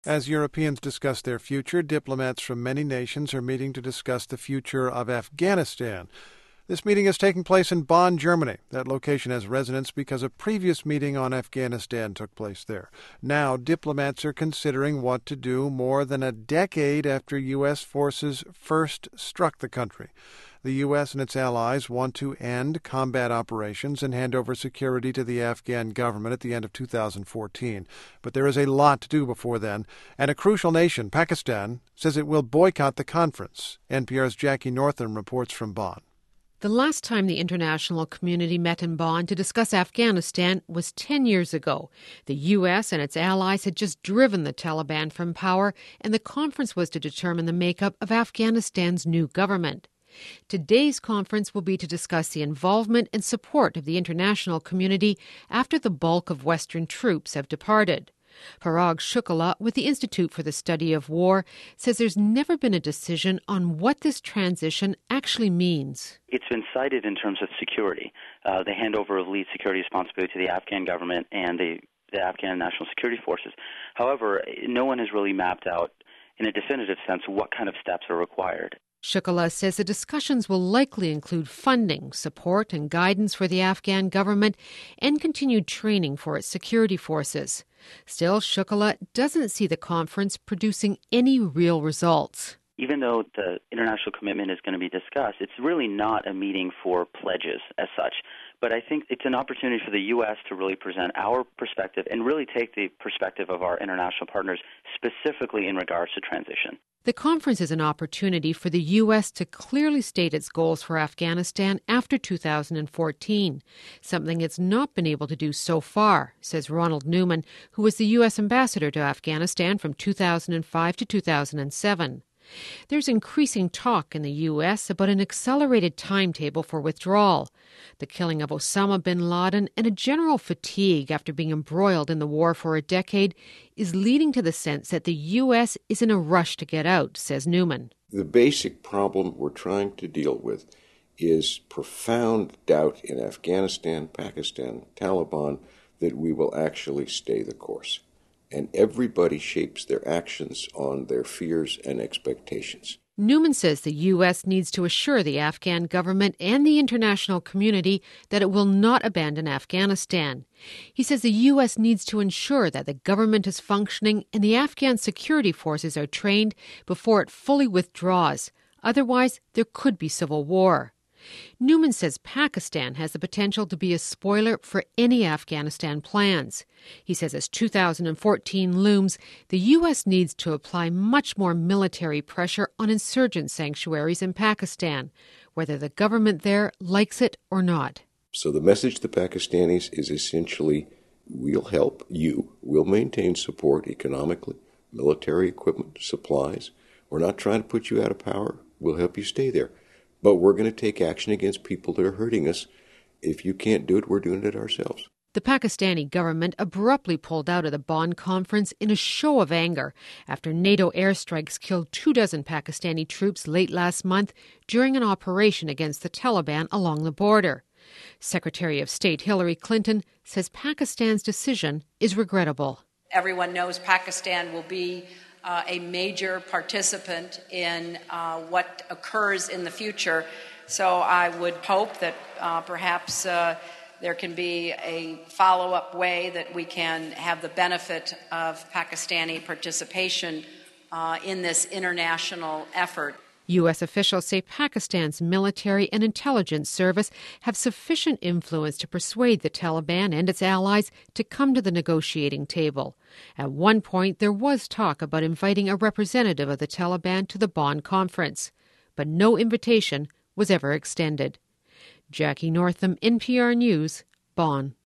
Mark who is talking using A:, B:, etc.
A: As Europeans discuss their future, diplomats from many nations are meeting to discuss the future of Afghanistan. This meeting is taking place in Bonn, Germany. That location has resonance because a previous meeting on Afghanistan took place there. Now, diplomats are considering what to do more than a decade after U.S. forces first struck the country. The U.S. and its allies want to end combat operations and hand over security to the Afghan government at the end of 2014. But there is a lot to do before then, and a crucial nation, Pakistan, says it will boycott the conference. NPR's Jackie Northam reports from Bonn.
B: The last time the international community met in Bonn to discuss Afghanistan was 10 years ago. The U.S. and its allies had just driven the Taliban from power, and the conference was to determine the makeup of Afghanistan's new government. Today's conference will be to discuss the involvement and support of the international community after the bulk of Western troops have departed. Parag Shukla with the Institute for the Study of War says there's never been a decision on what this transition actually means.
C: It's been cited in terms of security, the handover of lead security responsibility to the Afghan government and the Afghan National Security Forces. However, no one has really mapped out in a definitive sense what kind of steps are required.
B: Shukla says the discussions will likely include funding, support and guidance for the Afghan government and continued training for its security forces. Still, Shukla doesn't see the conference producing any real results.
C: Even though the international commitment is going to be discussed, it's really not a meeting for pledges as such. But I think it's an opportunity for the U.S. to really present our perspective and really take the perspective of our international partners specifically in regards to transition.
B: The conference is an opportunity for the U.S. to clearly state its goals for Afghanistan after 2014, something it's not been able to do so far, says Ronald Newman, who was the U.S. ambassador to Afghanistan from 2005 to 2007. There's increasing talk in the U.S. about an accelerated timetable for withdrawal. The killing of Osama bin Laden and a general fatigue after being embroiled in the war for a decade is leading to the sense that the U.S. is in a rush to get out, says Newman.
D: The basic problem we're trying to deal with is profound doubt in Afghanistan, Pakistan, Taliban that we will actually stay the course. And everybody shapes their actions on their fears and expectations.
B: Newman says the U.S. needs to assure the Afghan government and the international community that it will not abandon Afghanistan. He says the U.S. needs to ensure that the government is functioning and the Afghan security forces are trained before it fully withdraws. Otherwise, there could be civil war. Newman says Pakistan has the potential to be a spoiler for any Afghanistan plans. He says as 2014 looms, the U.S. needs to apply much more military pressure on insurgent sanctuaries in Pakistan, whether the government there likes it or not.
D: So the message to Pakistanis is essentially, we'll help you. We'll maintain support economically, military equipment, supplies. We're not trying to put you out of power. We'll help you stay there. But we're going to take action against people that are hurting us. If you can't do it, we're doing it ourselves.
B: The Pakistani government abruptly pulled out of the Bonn conference in a show of anger after NATO airstrikes killed 24 Pakistani troops late last month during an operation against the Taliban along the border. Secretary of State Hillary Clinton says Pakistan's decision is regrettable.
E: Everyone knows Pakistan will be a major participant in what occurs in the future. So I would hope that perhaps there can be a follow-up way that we can have the benefit of Pakistani participation in this international effort.
B: U.S. officials say Pakistan's military and intelligence service have sufficient influence to persuade the Taliban and its allies to come to the negotiating table. At one point, there was talk about inviting a representative of the Taliban to the Bonn conference, but no invitation was ever extended. Jackie Northam, NPR News, Bonn.